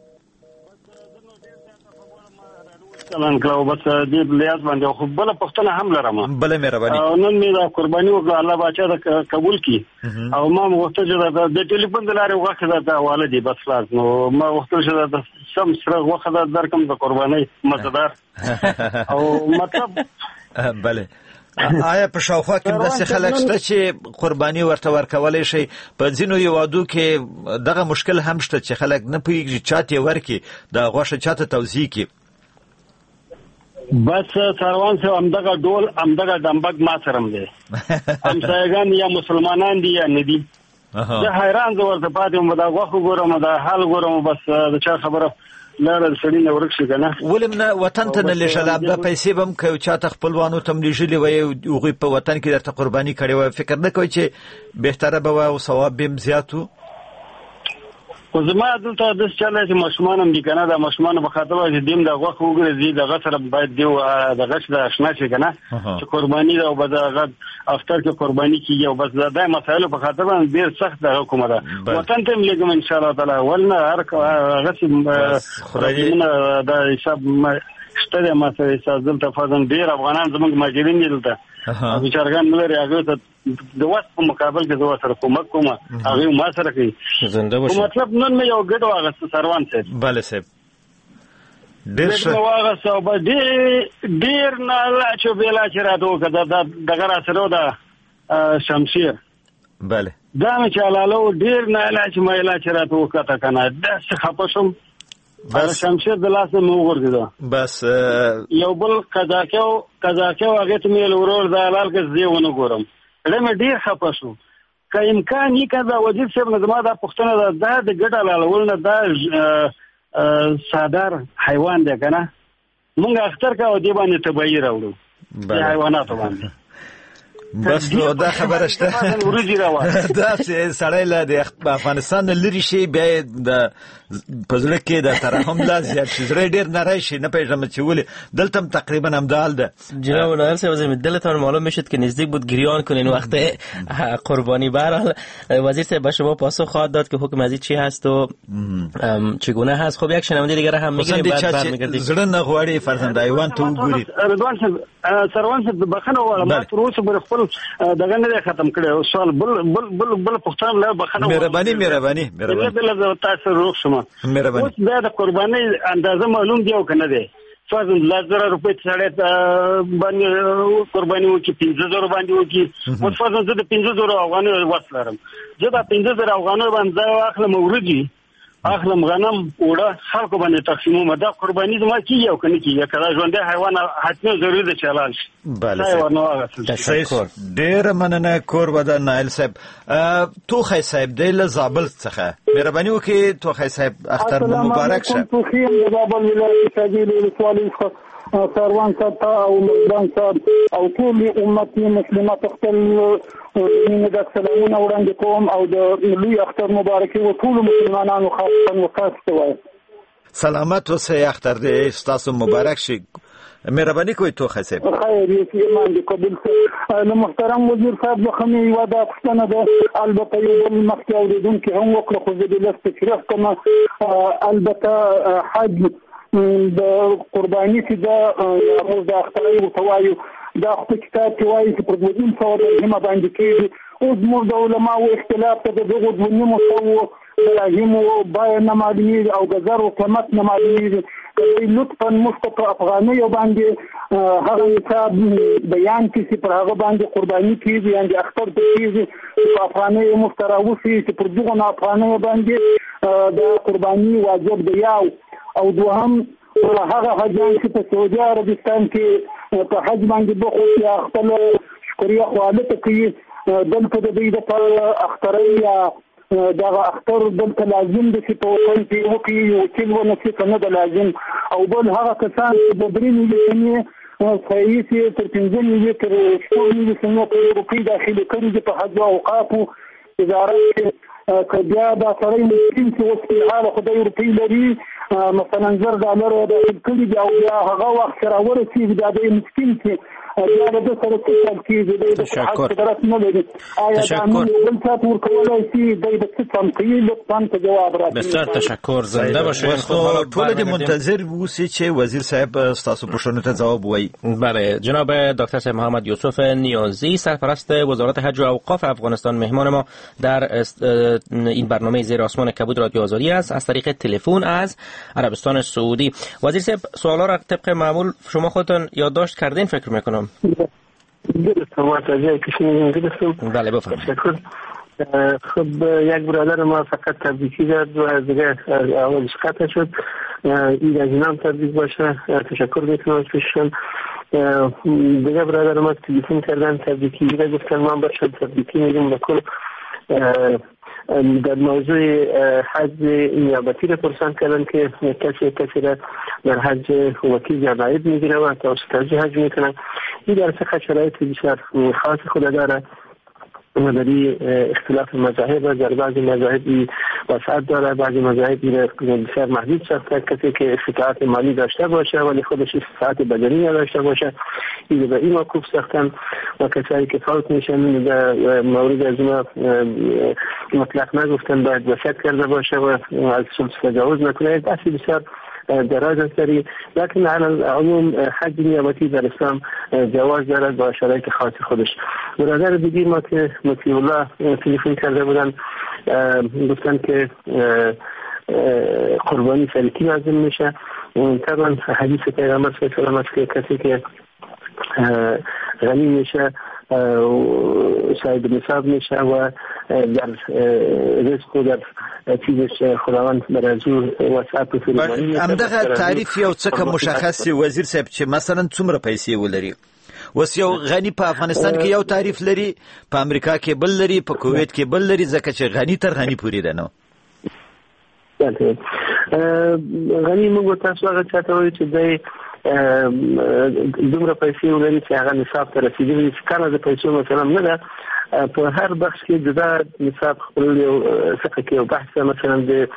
Speaker 8: چلان کړو. بس دې لیاز باندې خو بل پښتنه هم لرم.
Speaker 3: بل مهرباني.
Speaker 8: نن می دا قرباني وکړه، الله باچا دا قبول کړي. او ما وخت چې د ټلیفون د لارې وخت دا والدي بس خلاص نو ما وخت چې دا سم سره وخت درکم د قرباني مزدار او مطلب.
Speaker 3: بله. آیا په شاوخوا کې داسې خلک شته چې قرباني ورته ورکولای شي؟ په ځینو هیوادو کې دغه مشکل هم شته چې خلک نه پوهېږي چاته ورکړي، د غوښه چاته توزیع کړي.
Speaker 8: بس سروان صاحب همدغه ډول همدغه دمبک ما سره هم دی همسایګان یا مسلمانان دي یا نه دي زه حیران زه ورته پاتې وم دا غوښه ګورم دا حال ګورم بس د چا خبره لاره سړی نه ورک شي که نه
Speaker 3: ولې نه وطن ته نه لیږل دا پیسې به هم که یو چاته خپلوانو ته هم لیږلې وی هغوی په وطن کې درته قرباني کړې وی فکر نه کوئ چې بهتره به وه او ثواب به هم زیات و
Speaker 8: خو زما دلته داسې چل دی چې ماشومان هم دي که نه دا ماشومانو په خاطر چې دیم د غوښه وګرځي دغه سره باید دیو دغه د اشنا شي که نه چې قرباني ده او به دغه افتر کې قرباني کېږي او بس دا مسایلو په خاطر باندې ډېر سخت دغه کومه ده وطن ته هم لېږم انشاءالله تعالی ول نه هغسې خدایونه دا حساب شته دی ما سره حساب دلته فضل ډېر افغانان زموږ مهاجرین دي دلته بیچارګان نه لري هغوی ته د وس په مقابل کې زه ورسره کومک کوم هغوی ما سره کوي خو مطلب نن مې یو ګډ واغسته سروان صاحب
Speaker 3: بله صاحب
Speaker 8: ډېر ښه واغسته او بس ډېر نالاچ او بېلاچ راته وکړه دغه راسره و د شمشیر
Speaker 3: بله
Speaker 8: دا مې چې حلاله ډېر نالاچ مایلاچ راته وکړه که نه داسې خفه شوم بس شمشیر د لاسه مې وغورځېده
Speaker 3: بس
Speaker 8: یو بل قزاقي هغې ته مې ورور د حلال که زه ونه ګورم زړه مې ډېر خفه شو که امکان یې که دا وزیر صاحب نه زما دا پوښتنه ده دا د ګډ حلالول نه دا سادار حیوان دی که نه مونږ اختر که او دې باندې تباهي راوړو د حیواناتو باندې
Speaker 3: بس نو دا خبره شته دا چې سړی له د افغانستان نه لرې شي بیا یې د په زړه کې د ترحم لا زیات شي زړه ډېر نری شي نه پوهېږم چې ولې دلته هم تقریبا همدا حال ده
Speaker 4: جناب نایل صاحب دلتان معلوم میشد که نزدیک بود گریان کنین وقت قربانی. برحال وزیر صاحب به شما پاسخ خواهد داد که حکم ازی چی هست و چگونه هست. خب یک شنونده دیگر هم میگیریم بعد برمیگردیم.
Speaker 3: زړه نه غواړي فرزند ایوان ته وګوري.
Speaker 8: رضوان صاحب سروان صاحب بخنه ولا ما تر اوسه بر خپل دغه نه ختم کړي سوال بل پښتون لا بخنه
Speaker 3: مهرباني
Speaker 8: بل تاسو روغ شمه اوس دا د قرباني اندازه معلوم دی او کنه دی فرضاً 1000 روپے سړی باندې قرباني وکي 15000 باندې وکي او فرضاً زه د 15000 افغانۍ وسلرم زه د 15000 افغانۍ باندې اخلم ورږي اخلم غنم وړه خلکو باندې تقسیموم دا قرباني زما کیږي او کنه کیږي کله ژوندې حیوان حتمي ضروري ده چې حلال شي.
Speaker 3: بله تشکر ډېر مننه کوربه نایل صاحب. توخی صاحب د زابل څخه مهرباني وکړئ توخی صاحب اختر مبارک شه.
Speaker 7: د زابل ولایت سجیل ولسوالۍ سروان صاحب او مردان صاحب او ټول امت مسلمات خپل مینه د سلامونه وړاندې کوم او د لوی اختر مبارکي و ټول مسلمانانو خاصه وکاسته وای.
Speaker 3: سلامت اوسئ اختر دې تاسو مبارک شي. مهرباني کوئ توخی صاحب.
Speaker 7: خیر یې ایمان دې قبول کړي. محترم وزیر صاحب لخمي ودا پښتنه ده البته یو بل مخکې اوریدونکي هم وکړه خو زه دې لږ تشریح کوم. البته حج د قرباني چې دا موږ د اخترای وتوایو دا خو کتاب کې وایي چې پر 200 درهم باندې کېږي. اوس موږ د علماو اختلاف ته د دغو 200 درهم بیه نه معلومېږي او د زرو قیمت نه معلومېږي. لطفا موږ په افغانۍ باندې هغه حساب بیان کړي چې پر هغه باندې قرباني کېږي یعنې اختر ته کېږي په افغانۍ موږ ته راوښيي چې پر دغو افغانۍ باندې د قرباني واجب دی. او دوهم هغه حاجیان چې په سعودي عربستان کې په حج باندې بخو یا خپل شکریه خواله کوي دلته د دې د اخترۍ یا دغه اختر دلته لازم دي چې په وطن کې وکړي یو چې ونه چې نه ده لازم. او بل هغه کسان چې د درې میلیونې صحیح چې تر 15 میلیونې تر 4 میلیونې روپۍ داخلي کړي دي په حج او اوقافو وزارت کې. که بیا دا سړی مسکین چې اوس فلحال خدای روپۍ لري مثلا $10 داخل کړي دي او بیا هغه وخت چې راورسېږي بیا د مسکین چې بیا د ده سره څه چل کېږي دی د حج قدرت نه لري آیا دا موږ یو بل چا ته ورکولی شي دی د څه چم کوي لطفا ته جواب راکړي.
Speaker 4: بسیار تشکر زنده باشید.
Speaker 3: ټول دې منتظر اوسئ چې وزیر صاحب ستاسو پوښتنو ته ځواب ووایي.
Speaker 4: بله جناب دکتر صاحب محمد یوسف نیازی سرپرست وزارت حج و اوقاف افغانستان مهمان ما در این برنامه زیر آسمان کبود رادیو آزادی است از طریق تلفن از عربستان سعودی. وزیر صاحب سوالا را طبق معمول شما خودتون یادداشت کردین فکر میکنم. بله بفرمایید.
Speaker 5: خب یک برادر ما فقط تبریکی داد و دیگه اولش قطع شد این از اینام تبریک باشه. تشکر میکنم از پیششون. دیگه برادر ما تلفن کردن تبریکی دیگه گفتن ما باشد تبریکی میگیم بکل در موضوع حج نیابتی را پرسان کردن که کسی را در حج وکیل یا نایب میگیره و توسط حج میکنه. این در سه شرایط بسیار خاص خود داره و داری اختلاف مذاهب و در بعضی مذاهبی وسعت داره، بعضی مذاهبی بسیار محدود ساخته. کسی که استطاعت مالی داشته باشه ولی خودش استطاعت بدنی نداشته باشه این به این موقوف ساختن و کسایی که فوت میشن در مورد از اینا مطلق نگفتن باید وصیت کرده باشه و از ثلث تجاوز نکنه. بحثی بسیار دراز است داری، لیکن علی عموم حج نیابتی در اسلام جواز دارد با شرایط خاص خودش. برادر دیگه ما که مطیع الله تلفن کرده بودن گفتن که قربانی سرکی لازم میشه. طبعا حدیث پیغمبر صلی الله علیه و آله که کسی که غنی میشه صاحب نصاب میشه و در رزق و در چیزش خداوند برازو وسعت و فراوانی میشه.
Speaker 3: همدغه تعریف یو څه مشخص وزیر صاحب چې مثلا څومره پیسې ولري. وس یو غنی په افغانستان کې یو تعریف لري، په امریکا کې بل لري، په کویت کې بل لري، ځکه چې غنی تر غنی پورې ده. نو
Speaker 5: غنی موږ تاسو هغه چاته وایي چې دی دومره پیسې ولري چې هغه نصاب ته رسیدلی چې کله د پیسو مثلا نه ده. په هر بخش کې جدا نصاب خپل یو څه کې یو بحث مثلا د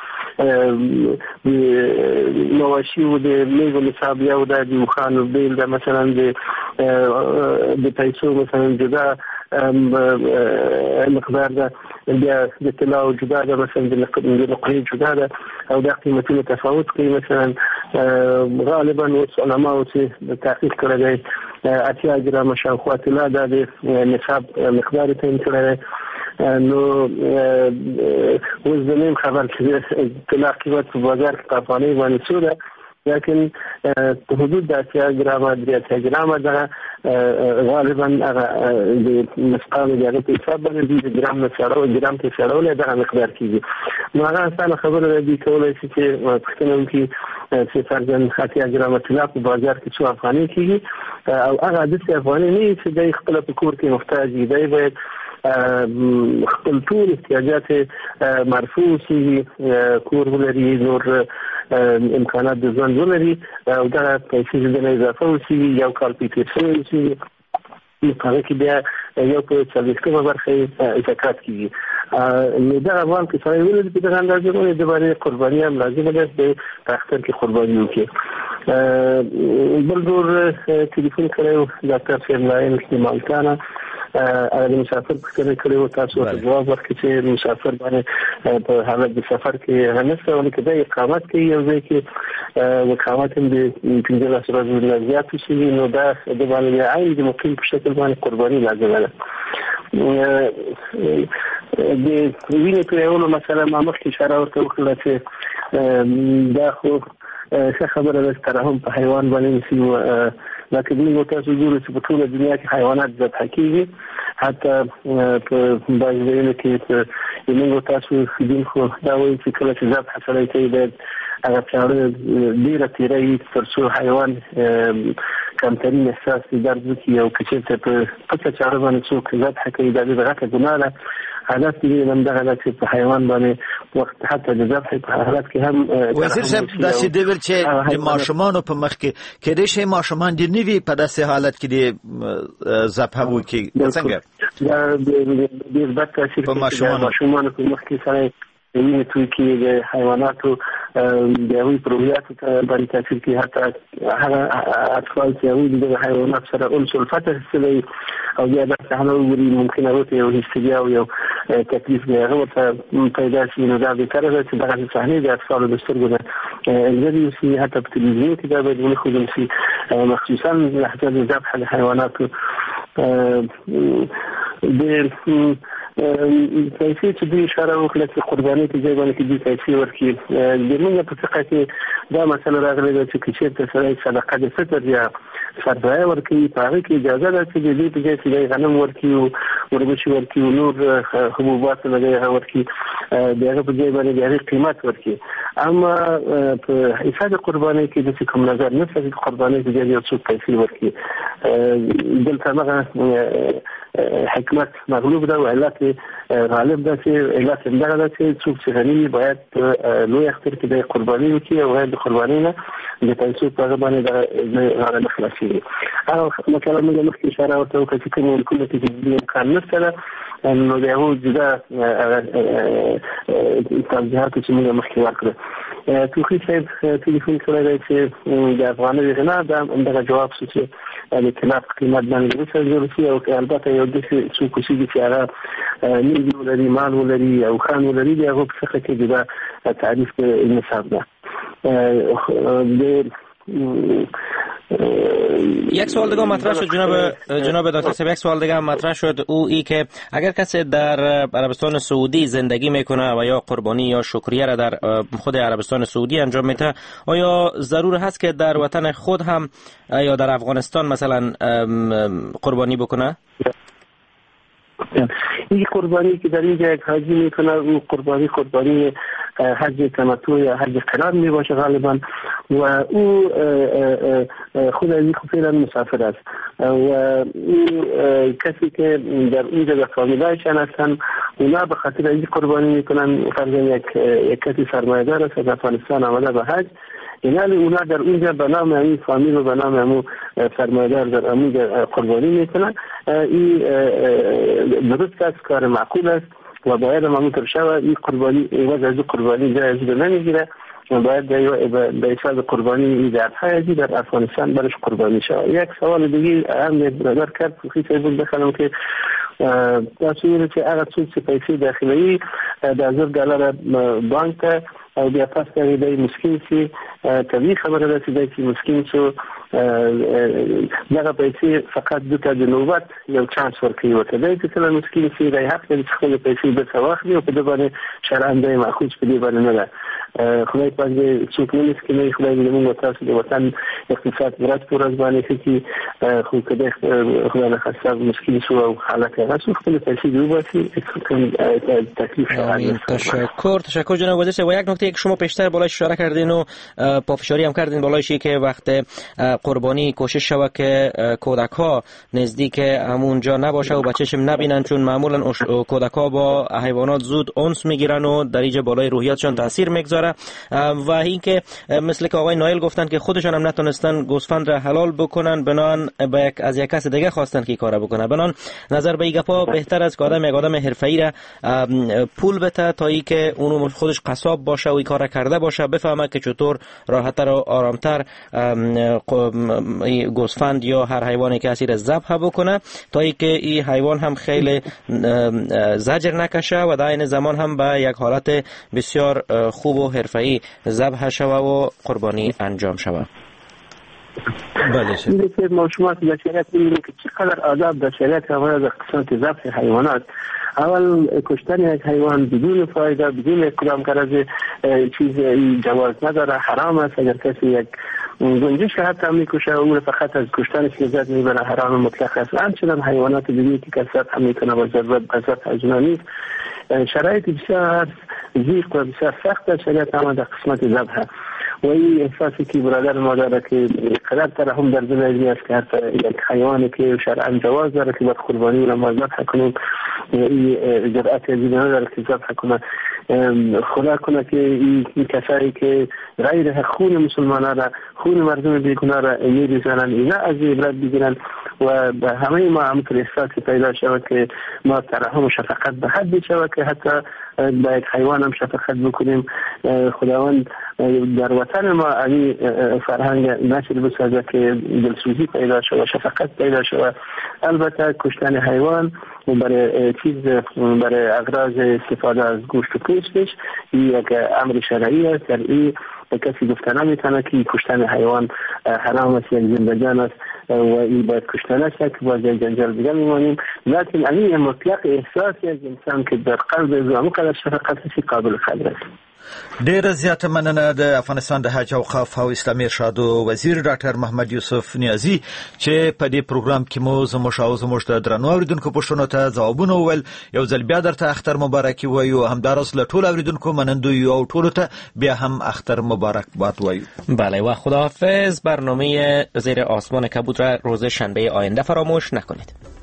Speaker 5: مواشي او د میوه نصاب یو د مخانو بیل د مثلا د پیسو مثلا جدا مقدار ده، بیا د طلا جدا ده، مثلا د نقرې جدا ده او د قیمتونو تفاوت کوي. مثلا غالبا اوس علماء چې تحقیق کړی دی 80 ګرام شاوخوا طلا د نصاب مقدار تعیین کړی دی. نو اوس زمین خبر چې طلا قیمت په بازار کې په افغانۍ باندې څو ده، لیکن حدود د 80 ګرام 83 ګرام ده. غالبا د مسقال د هغه په حساب باندې د ګرام نه څړو ګرام ته څړول دغه مقدار کیږي. نو هغه اسانه خبره دی کولای شي چې پښتنو کې چې فرضاً 80 ګرام طلا په بازار کې څو افغانۍ کیږي او هغه د افغانۍ نه چې د خپل په کور کې محتاج دی باید خپل ټول احتیاجات مرفوع شي، کور ولري، نور امکانات د ژوند ولري او دا پیسې د اضافه وشي یو کال پیټر شي هغه کې بیا یو په 40 برخه زکات کیږي. نو دا افغان کې سره ویل چې د اندازې باندې د باندې قرباني هم لازم ده چې په اختر کې قرباني وکړي. بل ډول ټلیفون کړو ډاکټر فیملاین کې مالکانه د مسافر پوښتنه کړې و، تاسو ته جواب ورکړئ چې مسافر باندې په حالت د سفر کې هنسته ولې کې د اقامت کې یو ځای کې اقامت هم د 15 ورځې نه زیات شي، نو دا د باندې عین د مقیم په شکل باندې قرباني لازم ده. د وینې تویولو مسله ما مخکې اشاره ورته وکړه چې دا خو څه خبره ده چې ترحم په حیوان باندې نشي، لکه موږ تاسو ګورو چې په ټوله دنیا کې حیوانات ذبح کیږي، حتی په بعض ځایونو کې موږ تاسو دین خو دا وایي چې کله چې ذبح سړی کوي باید هغه چاړه ډېره تیره تر څو حیوان کمترین احساس درد وکړي او که چېرته په پټه چاړه باندې څوک ذبح کوي دا ډېره غټه ګناه ده. حالت کې همدغه ده چې په حیوان باندې وخت حتی د ذبح په حالت کې هم
Speaker 3: وزیر صاحب داسې دی ویل چې د ماشومانو په مخ کې کېدای شي ماشومان دې نه وي په داسې حالت کې د ذبح وکړي څنګه؟
Speaker 5: دا ډېر بد تاثیر کوي ماشومانو په مخ کې سره وینې توی کې د حیواناتو د هغوی پرویاتو ته باندې تاثیر کوي. حتی هغه اطفال چې هغوی د حیوانات سره انس الفتح حسوي او بیا دا صحنه وګوري ممکن هغه ته یو هیستریا او یو تکلیف دی هغه ورته پیدا شي. نو دا بهتره ده چې دغه صحنې د اطفالو د سترګو نه لرې وشي، حتی په تلویزیون کې دا باید ونښودل شي، مخصوصا لحظه د ذبح د حیواناتو. د پیسې چې دوی اشاره وکړه چې قرباني ته ځای باندې دوی پیسې ورکړي د موږ په فقه کې دا مسله راغلې ده چې چېرته سره صدقه د فطر یا فرضیه ورکړي په هغه کې اجازه ده چې دوی په ځای کې غنم ورکړي او وربشي ورکړي او نور حبوبات لږه ورکړي د هغه په ځای باندې د هغې قیمت ورکړي. اما په حساب قرباني کې د کوم نظر نه چې قرباني ته ځای یو څو پیسې ورکړي دلته هغه حکمت مغلوب ده و علت غالب ده چې علت همدغه ده چې څوک چې غني باید لوی اختر کې د قرباني وکړي او غیر د قرباني نه د پیسو په هغه باندې د خلاصي او مثلا موږ مخکې اشاره ورته وکړه چې کوم ملکونه کې د امکان نشته ده نو د هغو جدا توضیحات چې موږ مخکې ورکړه. توخي صاحب تلیفون کړی دی چې د افغاني غنا دا همدغه جواب شو چې د اطلاق قیمت باندې وسنجول او البته یو د څو کوشي چې هغه نیمه ولري مال ولري او خان ولري د هغه په څخه کې دا تعریف نصاب ده.
Speaker 6: یک سوال دیگه مطرح شد جناب دکتر صاحب، یک سوال دیگه مطرح شد او ای که اگر کسی در عربستان سعودی زندگی میکنه و یا قربانی یا شکریه را در خود عربستان سعودی انجام میده، آیا ضرور هست که در وطن خود هم یا در افغانستان مثلا قربانی بکنه؟
Speaker 5: این قربانی که در اینجا یک حاجی میکنه او قربانی حج تمتع یا حج قران می باشه غالبا و او خود از این فعلا مسافر است و او کسی که در اونجا در فامیلایشان هستن اونا به خاطر این قربانی میکنن. فرضاً یک کسی سرمایه‌دار است از افغانستان آمده به حج، یعنی اونا در اونجا به نام همین فامیل و به نام همون سرمایه‌دار در اونجا قربانی میکنن. این درست است، کار معقول است و باید همونطور شود. این قربانی ایواز از قربانی جایز نمیگیره و باید به حساب قربانی در حیاتی در افغانستان برش قربانی شود. یک سوال دیگه هم برادر کرد خیلی بود بخوام که تاسو چې هغه څوک چې پیسې داخلي د $1000 بانک ته او بیا پس کوي د مسکین سي طبيعي خبره ده چې مسکین شو دغه پیسې فقط د نوبت یو چانس ورکوي ورته دی چې څنګه مسکین سي د حق لري چې خپل پیسې به واخلي او په دې باندې شرعاً د ماخوذ په دې باندې نه ده. خدای پاک دې څوک نه مسکینه خدای دې موږ تاسو د وطن اقتصاد ورځ پر ورځ باندې چې خو کده خدای نه خاصه مسکین شو او حالت هغه خپل پیسې دی واسي تکلیف
Speaker 6: تشکر جناب وزیر. و یک نکته که شما پیشتر بالایش اشاره کردین و پافشاری هم کردین بالایشی که وقت قربانی کوشش شوه که کودک ها نزدیک همونجا نباشه و بچه‌شم نبینن، چون معمولا کودک ها با حیوانات زود انس میگیرن و در اینجا بالای روحیاتشان تاثیر میگذاره. و اینکه مثل که آقای نایل گفتن که خودشان هم نتونستن گوسفند را حلال بکنن، بنان از یک کس دیگه خواستن که کارا بکنه. بنان نظر به این گپا بهتر از که یک آدم حرفه‌ای را پول بده تا ای که اونو خودش قصاب باشه و این کارا کرده باشه، بفهمه که چطور راحت‌تر و آرامتر گوسفند یا هر حیوانی که اسیر ذبح بکنه تا ای که این حیوان هم خیلی زجر نکشه و در این زمان هم به یک حالت بسیار خوب و حرفه‌ای ذبح شوه و قربانی انجام شوه.
Speaker 5: بله شد. ما شما در شریعت می‌بینیم که چقدر آداب در شریعت اومده در قسمت ذبح حیوانات. اول کشتن یک حیوان بدون فایده، بدون کدام غرض چیز جواز نداره، حرام است. اگر کسی یک گنجشک حتی میکشه اون فقط از کشتنش لذت میبره، حرام مطلق است. همچنین حیوانات دیگه که کسب هم میکنه و ضرورت از اونها نیست. شرایط بسیار ضیق و بسیار سخت در شریعت هم در قسمت ذبح و این احساسی که برادر ما داره که قدر ترحم در دل علمی است که حتی یک حیوانی که شرعاً جواز داره که باید قربانی و ما ذبح کنیم، این جرأت ازیده نداره که ذبح کنه. خدا کنه که این کسایی که غیر خون مسلمانان را، خون مردم بیگناه را میریزنن، اینا از عبرت بگیرن و به همه ما همونطور احساسی پیدا شود که ما ترحم و شفقت به حدی شود که حتی با یک حیوان هم شفقت بکنیم. خداوند در وطن ما این فرهنگ نشر بسازه که دلسوزی پیدا شود، شفقت پیدا شود. البته کشتن حیوان برای اغراض استفاده از گوشت و پوستش یک امر شرعی است. در این کسی گفته نمیتونه که کشتن حیوان حرام است، یک زندگان است و این باید کشته نشه که باز یک جنجال دیگه میمانیم. لیکن این مطلق احساس یک انسان که در قلب زمو قدر شفقت هستی قابل قدر است.
Speaker 3: ډیر زیاته مننه د افغانستان د حج اوقاف او اسلامي ارشاد وزیر ډاکټر محمد یوسف نیازی چې په دې پروګرام کې مو زموږ د درنو اوریدونکو پوښتنو ته ځوابونه وویل. یو ځل بیا درته اختر مبارکي وایو، همداراز له ټولو اوریدونکو منندوی او ټولو ته بیا هم اختر مبارکباد وایو.
Speaker 6: بله و خداحافظ. برنامه زیر آسمان کبود را روز شنبه آینده فراموش نکنید.